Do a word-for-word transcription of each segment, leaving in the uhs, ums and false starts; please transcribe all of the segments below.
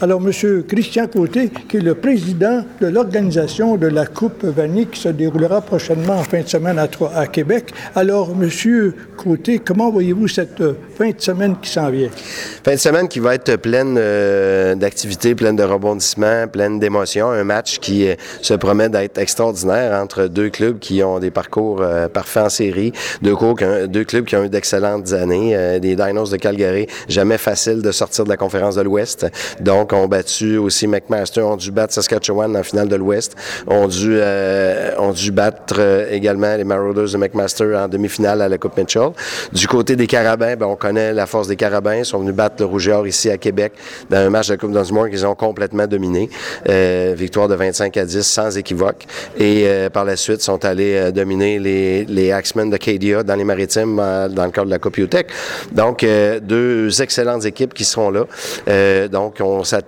Alors, M. Christian Côté, qui est le président de l'organisation de la Coupe Vanier qui se déroulera prochainement en fin de semaine à, à Québec. Alors, M. Côté, comment voyez-vous cette fin de semaine qui s'en vient? Fin de semaine qui va être pleine euh, d'activités, pleine de rebondissements, pleine d'émotions. Un match qui euh, se promet d'être extraordinaire entre deux clubs qui ont des parcours euh, parfaits en série, deux, cours, deux clubs qui ont eu d'excellentes années. Euh, les Dinos de Calgary, jamais facile de sortir de la conférence de l'Ouest. Donc, ont battu aussi McMaster, ont dû battre Saskatchewan en finale de l'Ouest, ont dû, euh, ont dû battre euh, également les Marauders de McMaster en demi-finale à la Coupe Mitchell. Du côté des Carabins, ben, on connaît la force des Carabins. Ils sont venus battre le Rouge et Or ici à Québec dans un match de la Coupe Dunsmore qu'ils ont complètement dominé. Euh, victoire de vingt-cinq à dix sans équivoque. Et euh, par la suite, sont allés euh, dominer les, les Axemen de Cadia dans les Maritimes euh, dans le cadre de la Coupe UTEC. Donc, euh, deux excellentes équipes qui seront là. Euh, donc, on s'attend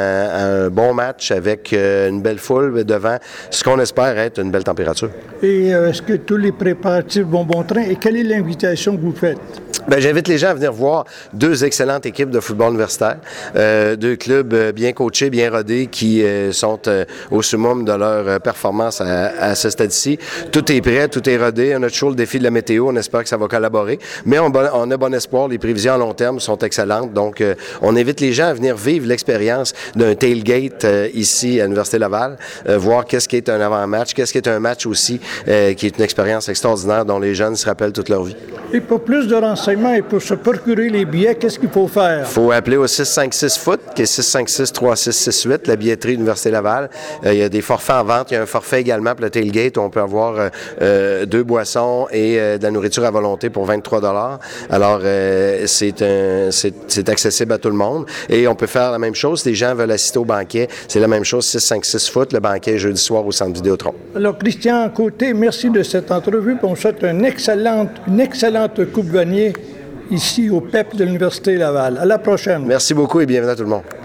à un bon match avec une belle foule devant ce qu'on espère être une belle température. Et euh, est-ce que tous les préparatifs vont bon train? Et quelle est l'invitation que vous faites? Bien, j'invite les gens à venir voir deux excellentes équipes de football universitaire, euh, deux clubs bien coachés, bien rodés, qui euh, sont euh, au summum de leur performance à, à ce stade-ci. Tout est prêt, tout est rodé. On a toujours le défi de la météo. On espère que ça va collaborer. Mais on, on a bon espoir. Les prévisions à long terme sont excellentes. Donc, euh, on invite les gens à venir vivre l'expérience d'un tailgate euh, ici à l'Université Laval, euh, voir qu'est-ce qui est un avant-match, qu'est-ce qui est un match aussi, euh, qui est une expérience extraordinaire dont les jeunes se rappellent toute leur vie. Et pour plus de renseignements et pour se procurer les billets, qu'est-ce qu'il faut faire? Il faut appeler au six cinq six foot, qui est six cinq six trois six six huit, la billetterie de l'Université Laval. Euh, il y a des forfaits en vente. Il y a un forfait également pour le tailgate où on peut avoir euh, euh, deux boissons et euh, de la nourriture à volonté pour vingt-trois dollars. Alors, euh, c'est, un, c'est, c'est accessible à tout le monde. Et on peut faire la même chose. Si les gens veulent assister au banquet, c'est la même chose, six cinq six foot, le banquet jeudi soir au Centre Vidéotron. Alors, Christian Côté, merci de cette entrevue. On souhaite une excellente, une excellente Coupe Vanier ici au P E P de l'Université Laval. À la prochaine. Merci beaucoup et bienvenue à tout le monde.